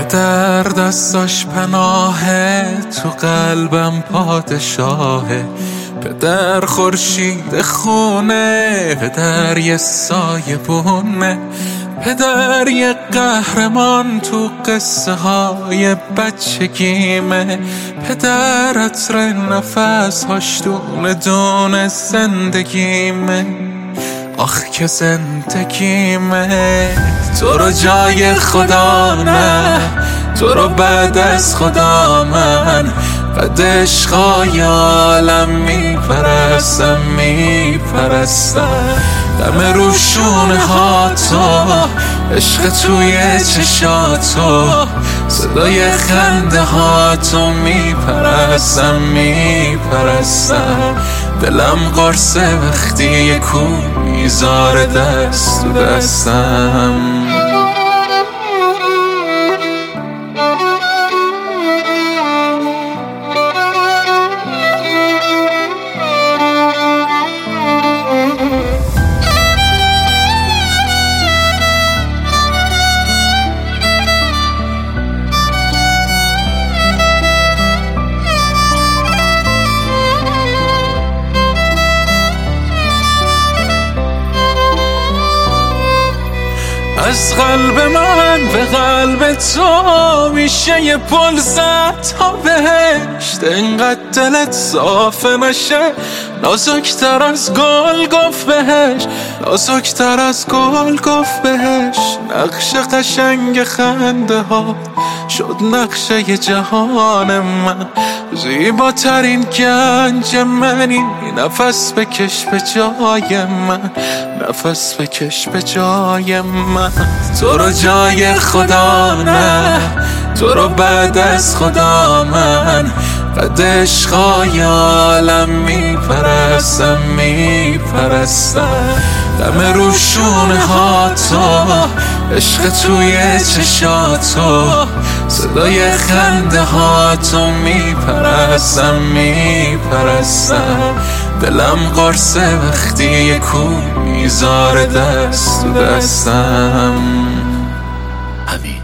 پدر دستاش پناهه، تو قلبم پادشاهه. پدر خورشید خونه، پدر یه سایه بونه، پدر یه قهرمان تو قصه های بچگیمه. پدر عطر نفس هاش دونه دونه زندگیمه. آخ که زندگیمه. تو رو جای خدا نه، تو رو بعد از خدا من قد عشقای عالم میپرستم دم روشونه ها تو، عشق توی چشاتو، صدای خنده ها تو میپرستم دلم قرصه وقتی یه کو میذاره دست تو دستم. از قلب من به قلب تو میشه یه پل زد تا بهشت. اینقدر دلت صافه نشه، نازکتر از گل گفت بهش، نازکتر از گل گفت بهش. نقش قشنگ خنده ها شد نقشه ی جهان من، زیباترین گنج منی، نفس بکش به جای من، نفس بکش به جای من. تو رو جای خدا نه، تو رو بعد از خدا من قد عشقای عالم میپرستم دم روشونه ها تو، عشق توی چشاتو، صدای خنده ها تو میپرستم دلم قرصه وقتی یه کو میذاره دست تو دستم. همین